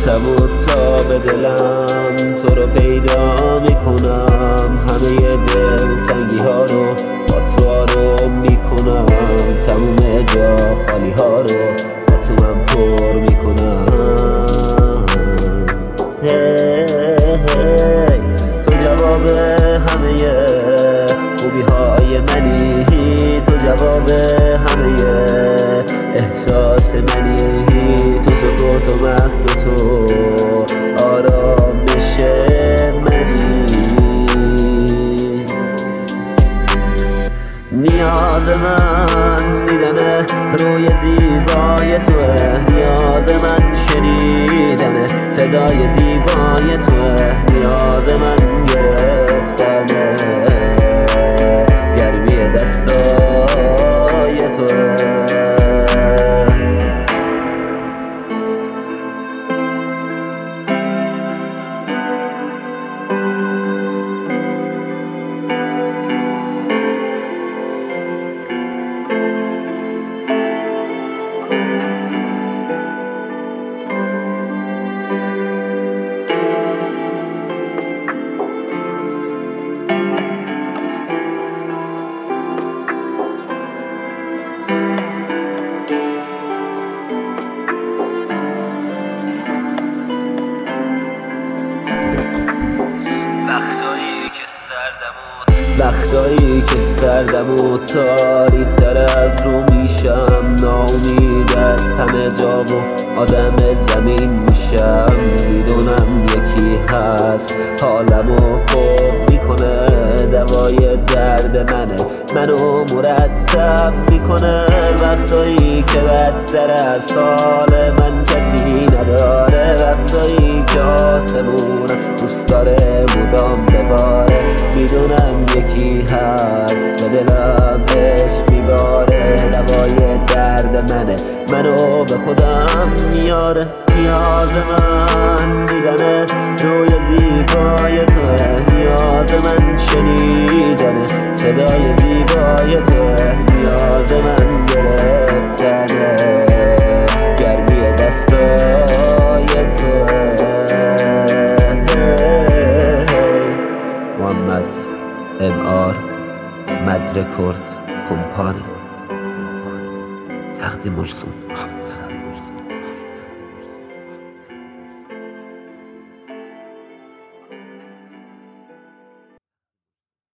تموم تا به دلم تو رو پیدا میکنم، همه دلتنگی ها رو با تو آروم میکنم، تموم جا خالی ها رو با تو من پر میکنم. تو جواب همه خوبی های منی، تو جواب همه احساس منی، تو سکوت و مغز تو آرامش منی. نیاز من دیدن روی زیبای توه، نیاز من شنیدن صدای زیبای توه، نیاز من گرفتن گرمی دستای توه. وقتایی که سردم و تاریک تر از رو میشم، ناامید از همه جا و آدم زمین میشم، میدونم یکی هست حالمو خوب میکنه، دوای درد منو مرتب میکنه. وقتایی که بدتر از حال من کسی نداره، وقتایی که آسمون دوست داره مدام بباره، میدونم یکی هست به دلم عشق میباره، دوای درد منو به خودم میاره. نیاز من دیدن روی زیبای توه، نیاز من شنیدن صدای زیبای توه، نیاز من گرفتن گرمی دستای توه. محمد MR مد رکورد کمپانی تقدیم السون.